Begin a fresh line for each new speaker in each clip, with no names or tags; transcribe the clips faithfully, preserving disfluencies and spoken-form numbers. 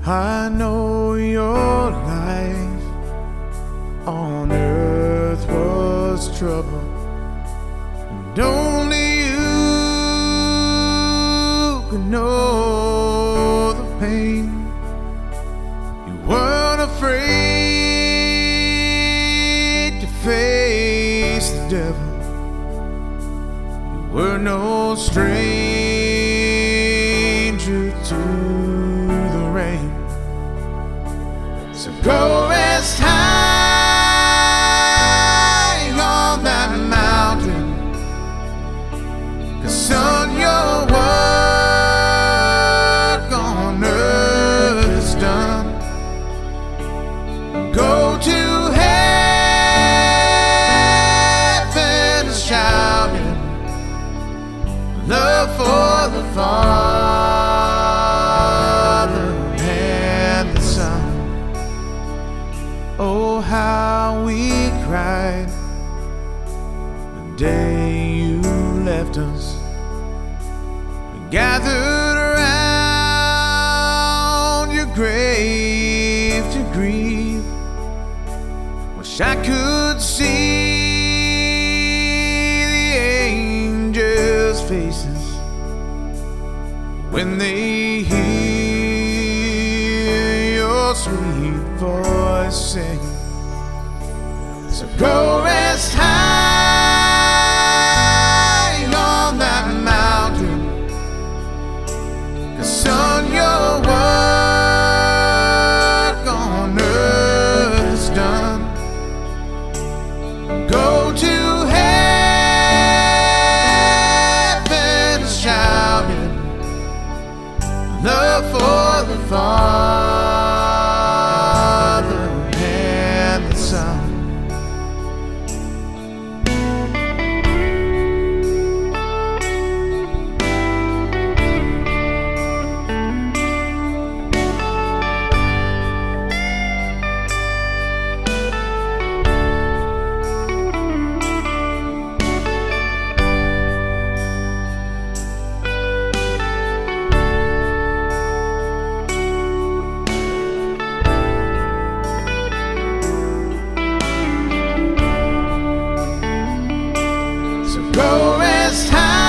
I know your life on earth was trouble, and only you could know the pain. You weren't afraid to face the devil. You were no stranger to the rain. So go rest high on that mountain, 'cause son, your work on earth is done. Go to heaven shouting love for the Father and the Son. Oh, how we cried the day you left us. We gathered around your grave to grieve. Wish I could see the angels' faces when they hear your sweet voice sing. So go rest high on that mountain, 'cause son, your work on earth is done. Go to heaven shouting love for the Father and the Son. Go rest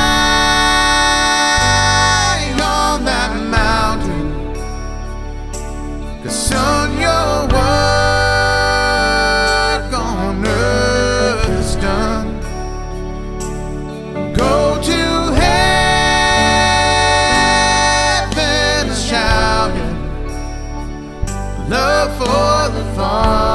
high on that mountain, 'cause son, your work on earth is done. Go to heaven shouting love for the Father